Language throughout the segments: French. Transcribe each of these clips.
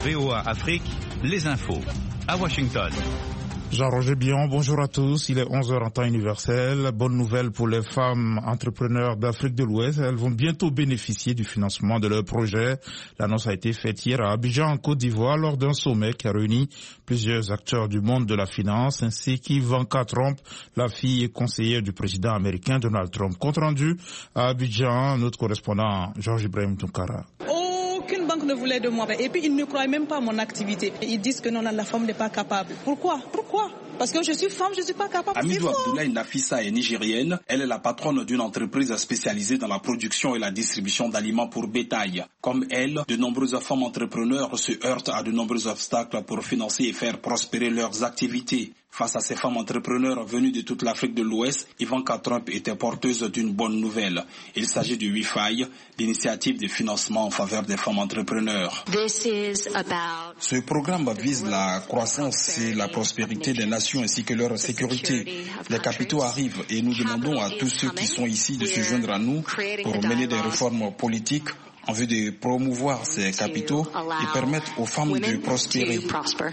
VOA Afrique, les infos. À Washington. Jean-Roger Bion, bonjour à tous. Il est 11h en temps universel. Bonne nouvelle pour les femmes entrepreneurs d'Afrique de l'Ouest. Elles vont bientôt bénéficier du financement de leur projet. L'annonce a été faite hier à Abidjan, en Côte d'Ivoire, lors d'un sommet qui a réuni plusieurs acteurs du monde de la finance, ainsi qu'Ivanka Trump, la fille et conseillère du président américain Donald Trump. Compte rendu à Abidjan, notre correspondant Georges Ibrahim Tounkara. Aucune banque ne voulait de moi. Et puis, ils ne croient même pas à mon activité. Ils disent que non, la femme n'est pas capable. Pourquoi? Parce que je suis femme, je ne suis pas capable. Amidou Abdoulaye Nafissa est nigérienne. Elle est la patronne d'une entreprise spécialisée dans la production et la distribution d'aliments pour bétail. Comme elle, de nombreuses femmes entrepreneurs se heurtent à de nombreux obstacles pour financer et faire prospérer leurs activités. Face à ces femmes entrepreneurs venues de toute l'Afrique de l'Ouest, Ivanka Trump était porteuse d'une bonne nouvelle. Il s'agit du WIFI, l'initiative de financement en faveur des femmes entrepreneurs. Ce programme vise la croissance et la prospérité des nations ainsi que leur sécurité. Les capitaux arrivent et nous demandons à tous ceux qui sont ici de se joindre à nous pour mener des réformes politiques en vue de promouvoir ces capitaux et permettre aux femmes de prospérer.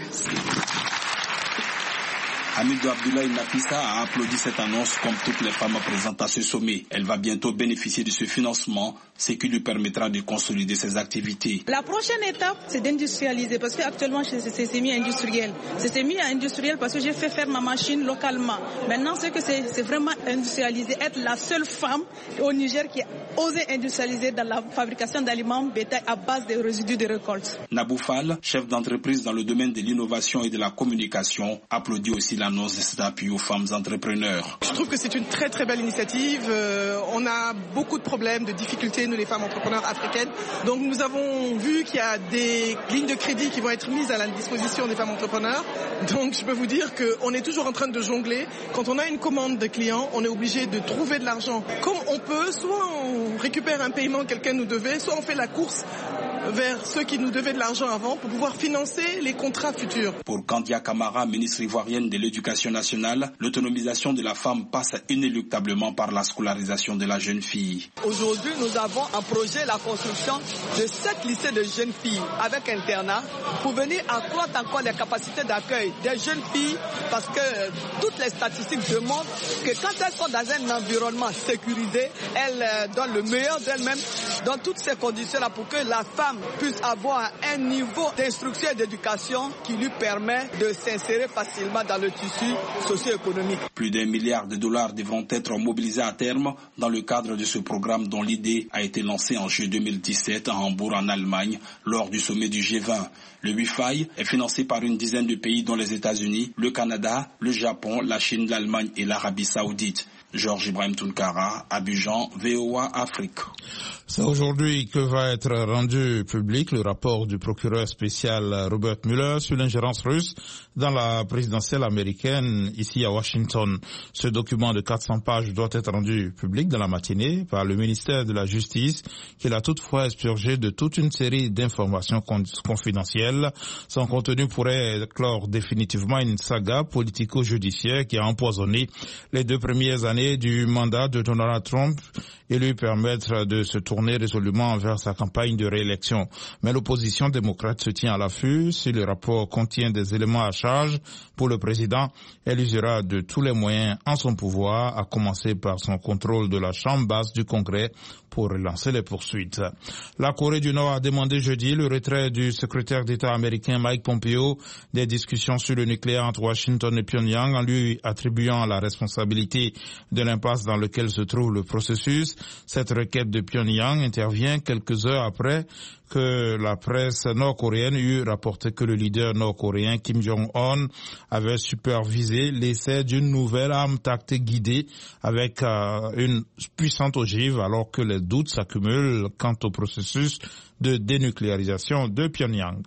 Amidou Abdoulaye Nafissa a applaudi cette annonce comme toutes les femmes présentes à ce sommet. Elle va bientôt bénéficier de ce financement, ce qui lui permettra de consolider ses activités. La prochaine étape, c'est d'industrialiser parce qu'actuellement, c'est semi-industriel. C'est semi-industriel parce que j'ai fait faire ma machine localement. Maintenant, c'est vraiment industrialiser, être la seule femme au Niger qui a osé industrialiser dans la fabrication d'aliments bétail à base des résidus de récolte. Nabou Fall, chef d'entreprise dans le domaine de l'innovation et de la communication, applaudit aussi l'annonce de cet appui aux femmes entrepreneurs. Je trouve que c'est une très très belle initiative. On a beaucoup de problèmes, de difficultés, nous les femmes entrepreneurs africaines. Donc nous avons vu qu'il y a des lignes de crédit qui vont être mises à la disposition des femmes entrepreneurs. Donc je peux vous dire qu'on est toujours en train de jongler. Quand on a une commande de clients, on est obligé de trouver de l'argent comme on peut. Soit on récupère un paiement que quelqu'un nous devait, soit on fait la course vers ceux qui nous devaient de l'argent avant pour pouvoir financer les contrats futurs. Pour Kandia Kamara, ministre ivoirienne de l'Éducation nationale, l'autonomisation de la femme passe inéluctablement par la scolarisation de la jeune fille. Aujourd'hui, nous avons un projet, la construction de 7 lycées de jeunes filles avec internat pour venir accroître encore les capacités d'accueil des jeunes filles parce que toutes les statistiques démontrent que quand elles sont dans un environnement sécurisé, elles donnent le meilleur d'elles-mêmes dans toutes ces conditions-là pour que la femme puisse avoir un niveau d'instruction et d'éducation qui lui permet de s'insérer facilement dans le tissu socio-économique. Plus d'$1 milliard devront être mobilisés à terme dans le cadre de ce programme dont l'idée a été lancée en juillet 2017 à Hambourg en Allemagne lors du sommet du G20. Le WIFI est financé par une dizaine de pays dont les États-Unis, le Canada, le Japon, la Chine, l'Allemagne et l'Arabie Saoudite. Georges Ibrahim Tounkara, Abidjan, VOA Afrique. C'est aujourd'hui que va être rendu public le rapport du procureur spécial Robert Mueller sur l'ingérence russe dans la présidentielle américaine ici à Washington. Ce document de 400 pages doit être rendu public dans la matinée par le ministère de la Justice, qui l'a toutefois expurgé de toute une série d'informations confidentielles. Son contenu pourrait clore définitivement une saga politico-judiciaire qui a empoisonné les 2 premières années du mandat de Donald Trump et lui permettre de se tourner résolument vers sa campagne de réélection. Mais l'opposition démocrate se tient à l'affût. Si le rapport contient des éléments à charge pour le président, elle usera de tous les moyens en son pouvoir, à commencer par son contrôle de la Chambre basse du Congrès pour relancer les poursuites. La Corée du Nord a demandé jeudi le retrait du secrétaire d'État américain Mike Pompeo des discussions sur le nucléaire entre Washington et Pyongyang, en lui attribuant la responsabilité de l'impasse dans laquelle se trouve le processus. Cette requête de Pyongyang intervient quelques heures après que la presse nord-coréenne eut rapporté que le leader nord-coréen Kim Jong-un avait supervisé l'essai d'une nouvelle arme tactique guidée avec une puissante ogive, alors que les doutes s'accumulent quant au processus de dénucléarisation de Pyongyang.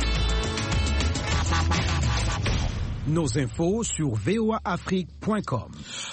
Nos infos sur voaafrique.com.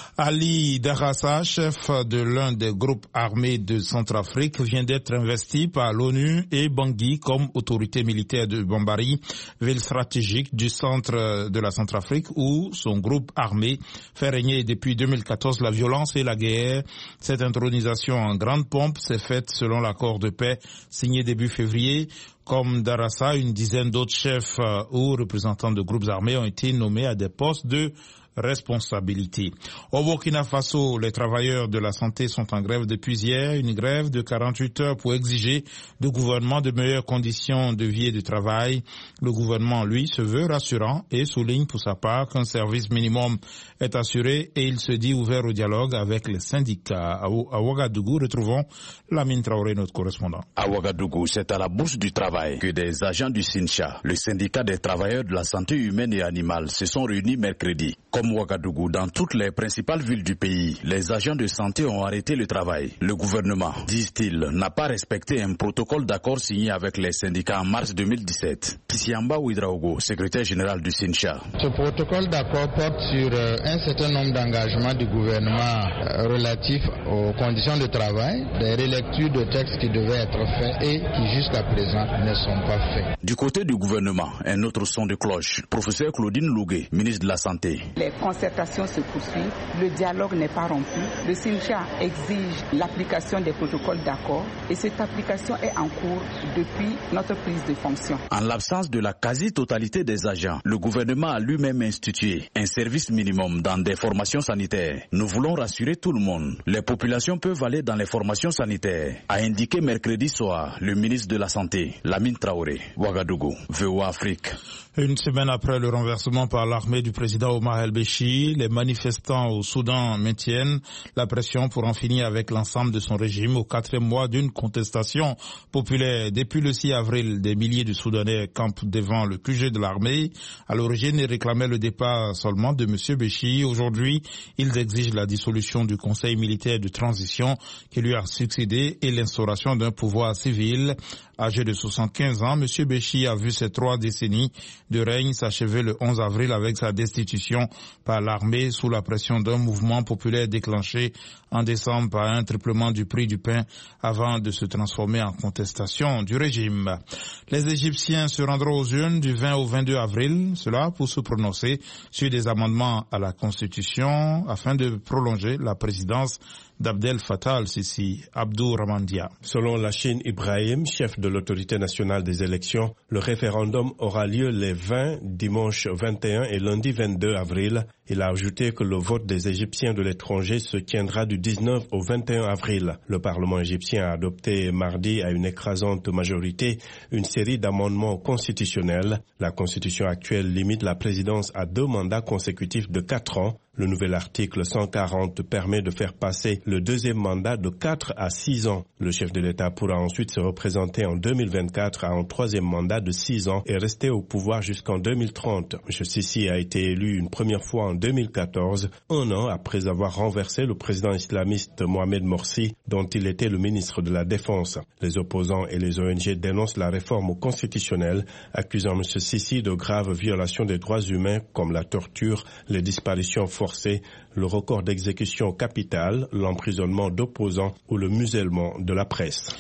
Ali Darassa, chef de l'un des groupes armés de Centrafrique, vient d'être investi par l'ONU et Bangui comme autorité militaire de Bambari, ville stratégique du centre de la Centrafrique où son groupe armé fait régner depuis 2014 la violence et la guerre. Cette intronisation en grande pompe s'est faite selon l'accord de paix signé début février. Comme Darassa, une dizaine d'autres chefs ou représentants de groupes armés ont été nommés à des postes de responsabilité. Au Burkina Faso, les travailleurs de la santé sont en grève depuis hier, une grève de 48 heures pour exiger du gouvernement de meilleures conditions de vie et de travail. Le gouvernement, lui, se veut rassurant et souligne pour sa part qu'un service minimum est assuré et il se dit ouvert au dialogue avec les syndicats. À Ouagadougou, retrouvons Lamine Traoré, notre correspondant. À Ouagadougou, c'est à la Bourse du Travail que des agents du SYNCHA, le syndicat des travailleurs de la santé humaine et animale, se sont réunis mercredi. Comme Ouagadougou, dans toutes les principales villes du pays, les agents de santé ont arrêté le travail. Le gouvernement, disent-ils, n'a pas respecté un protocole d'accord signé avec les syndicats en mars 2017. Kisiamba Ouidraogo, secrétaire général du SYNCHA. Ce protocole d'accord porte sur un certain nombre d'engagements du gouvernement relatifs aux conditions de travail, des relectures de textes qui devaient être faits et qui jusqu'à présent ne sont pas faits. Du côté du gouvernement, un autre son de cloche. Professeur Claudine Lougué, ministre de la Santé. Les concertations se poursuivent, le dialogue n'est pas rompu. Le SYNCHA exige l'application des protocoles d'accord et cette application est en cours depuis notre prise de fonction. En l'absence de la quasi-totalité des agents, le gouvernement a lui-même institué un service minimum dans des formations sanitaires. Nous voulons rassurer tout le monde. Les populations peuvent aller dans les formations sanitaires, a indiqué mercredi soir le ministre de la Santé, Lamine Traoré. Ouagadougou, VOA Afrique. Une semaine après le renversement par l'armée du président Omar el-Béchir, les manifestants au Soudan maintiennent la pression pour en finir avec l'ensemble de son régime au 4e mois d'une contestation populaire. Depuis le 6 avril, des milliers de Soudanais campent devant le QG de l'armée. À l'origine, ils réclamaient le départ seulement de M. Béchir. Aujourd'hui, ils exigent la dissolution du Conseil militaire de transition qui lui a succédé et l'instauration d'un pouvoir civil. Âgé de 75 ans, M. Béchir a vu ses 3 décennies de règne s'achever le 11 avril avec sa destitution par l'armée sous la pression d'un mouvement populaire déclenché en décembre par un triplement du prix du pain avant de se transformer en contestation du régime. Les Égyptiens se rendront aux urnes du 20 au 22 avril, cela pour se prononcer sur des amendements à la Constitution afin de prolonger la présidence d'Abdel Fattah al-Sisi. Abdou Ramandia. Selon Lachine Ibrahim, chef de l'autorité nationale des élections, le référendum aura lieu les 20, dimanche 21 et lundi 22 avril. Il a ajouté que le vote des Égyptiens de l'étranger se tiendra du 19 au 21 avril. Le Parlement égyptien a adopté mardi à une écrasante majorité une série d'amendements constitutionnels. La constitution actuelle limite la présidence à 2 mandats consécutifs de 4 ans. Le nouvel article 140 permet de faire passer le 2e mandat de 4 à 6 ans. Le chef de l'État pourra ensuite se représenter en 2024 à un 3e mandat de 6 ans et rester au pouvoir jusqu'en 2030. M. Sisi a été élu une première fois en 2014, un an après avoir renversé le président islamiste Mohamed Morsi, dont il était le ministre de la Défense. Les opposants et les ONG dénoncent la réforme constitutionnelle, accusant M. Sisi de graves violations des droits humains comme la torture, les disparitions forcées, le record d'exécution capitale, l'emprisonnement d'opposants ou le musellement de la presse.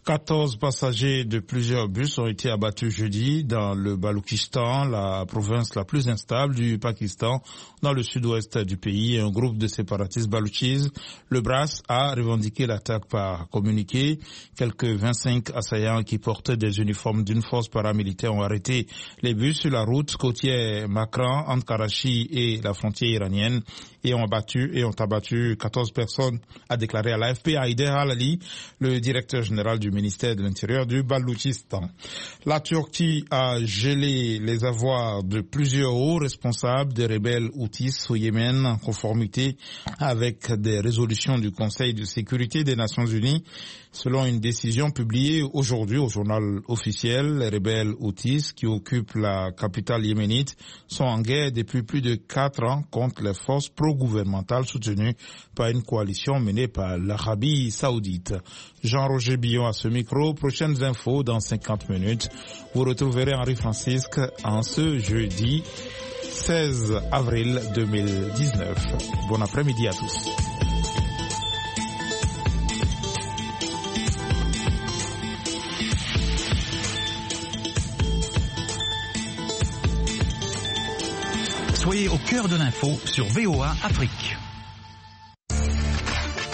14 passagers de plusieurs bus ont été abattus jeudi dans le Baloutchistan, la province la plus instable du Pakistan, dans le sud-ouest du pays. Un groupe de séparatistes baloutchis, le BRAS, a revendiqué l'attaque par communiqué. Quelques 25 assaillants qui portaient des uniformes d'une force paramilitaire ont arrêté les bus sur la route côtière Makran entre Karachi et la frontière iranienne et ont abattu 14 personnes, a déclaré à l'AFP Haider Halali, le directeur général du ministère de l'Intérieur du Baloutchistan. La Turquie a gelé les avoirs de plusieurs hauts responsables des rebelles houthis au Yémen en conformité avec des résolutions du Conseil de sécurité des Nations Unies. Selon une décision publiée aujourd'hui au journal officiel, les rebelles houthis qui occupent la capitale yéménite sont en guerre depuis plus de 4 ans contre les forces pro-gouvernementales soutenues par une coalition menée par l'Arabie saoudite. Jean-Roger Billon à ce micro. Prochaines infos dans 50 minutes. Vous retrouverez Henri Francisque en ce jeudi 16 avril 2019. Bon après-midi à tous. Soyez au cœur de l'info sur VOA Afrique.